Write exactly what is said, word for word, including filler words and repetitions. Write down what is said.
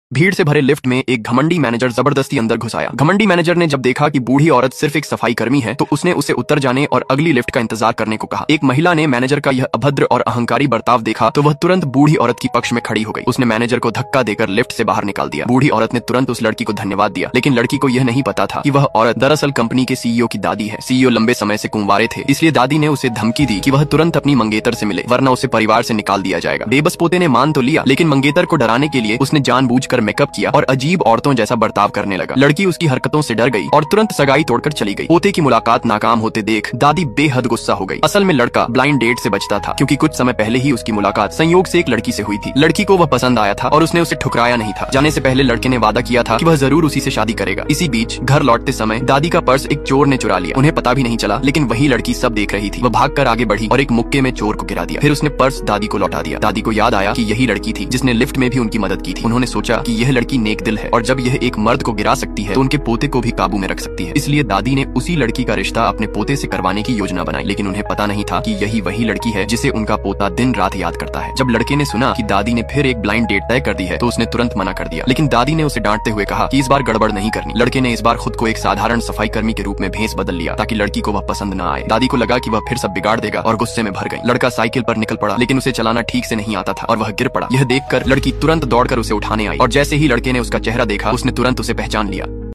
भीड़ से भरे लिफ्ट में एक घमंडी मैनेजर जबरदस्ती अंदर घुस आया। घमंडी मैनेजर ने जब देखा कि बूढ़ी औरत सिर्फ एक सफाई कर्मी है तो उसने उसे उतर जाने और अगली लिफ्ट का इंतजार करने को कहा। एक महिला ने मैनेजर का यह अभद्र और अहंकारी बर्ताव देखा तो वह तुरंत बूढ़ी औरत की पक्ष में खड़ी हो गई। उसने मैनेजर को धक्का देकर लिफ्ट से बाहर निकाल दिया। बूढ़ी औरत ने तुरंत उस लड़की को धन्यवाद दिया, लेकिन लड़की को यह नहीं पता था कि वह औरत दरअसल कंपनी के सीईओ की दादी है। सीईओ लंबे समय से कुंवारे थे, इसलिए दादी ने उसे धमकी दी कि वह तुरंत अपनी मंगेतर से मिले वरना उसे परिवार से निकाल दिया जाएगा। बेबस पोते ने मान तो लिया, लेकिन मंगेतर को डराने के लिए उसने जानबूझकर मेकअप किया और अजीब औरतों जैसा बर्ताव करने लगा। लड़की उसकी हरकतों से डर गई और तुरंत सगाई तोड़कर चली गई। पोते की मुलाकात नाकाम होते देख दादी बेहद गुस्सा हो गई। असल में लड़का ब्लाइंड डेट से बचता था, क्योंकि कुछ समय पहले ही उसकी मुलाकात संयोग से एक लड़की से हुई थी। लड़की को वह पसंद आया था और उसने उसे ठुकराया नहीं था। जाने से पहले लड़के ने वादा किया था कि वह जरूर उसी से शादी करेगा। इसी बीच घर लौटते समय दादी का पर्स एक चोर ने चुरा लिया। उन्हें पता भी नहीं चला, लेकिन वही लड़की सब देख रही थी। वह भागकर आगे बढ़ी और एक मुक्के में चोर को गिरा दिया। फिर उसने पर्स दादी को लौटा दिया। दादी को याद आया कि यही लड़की थी जिसने लिफ्ट में भी उनकी मदद की थी। उन्होंने सोचा कि यह लड़की नेक दिल है और जब यह एक मर्द को गिरा सकती है तो उनके पोते को भी काबू में रख सकती है। इसलिए दादी ने उसी लड़की का रिश्ता अपने पोते से करवाने की योजना बनाई, लेकिन उन्हें पता नहीं था कि यही वही लड़की है जिसे उनका पोता दिन रात याद करता है। जब लड़के ने सुना कि दादी ने फिर एक ब्लाइंड डेट तय कर दी है तो उसने तुरंत मना कर दिया, लेकिन दादी ने उसे डांटते हुए कहा कि इस बार गड़बड़ नहीं करनी। लड़के ने इस बार खुद को एक साधारण सफाई कर्मी के रूप में भेस बदल लिया ताकि लड़की को वह पसंद न आए। दादी को लगा कि वह फिर सब बिगाड़ देगा और गुस्से में भर गई। लड़का साइकिल पर निकल पड़ा, लेकिन उसे चलाना ठीक से नहीं आता था और वह गिर पड़ा। यह देखकर लड़की तुरंत दौड़कर उसे उठाने आई और जैसे ही लड़के ने उसका चेहरा देखा उसने तुरंत उसे पहचान लिया।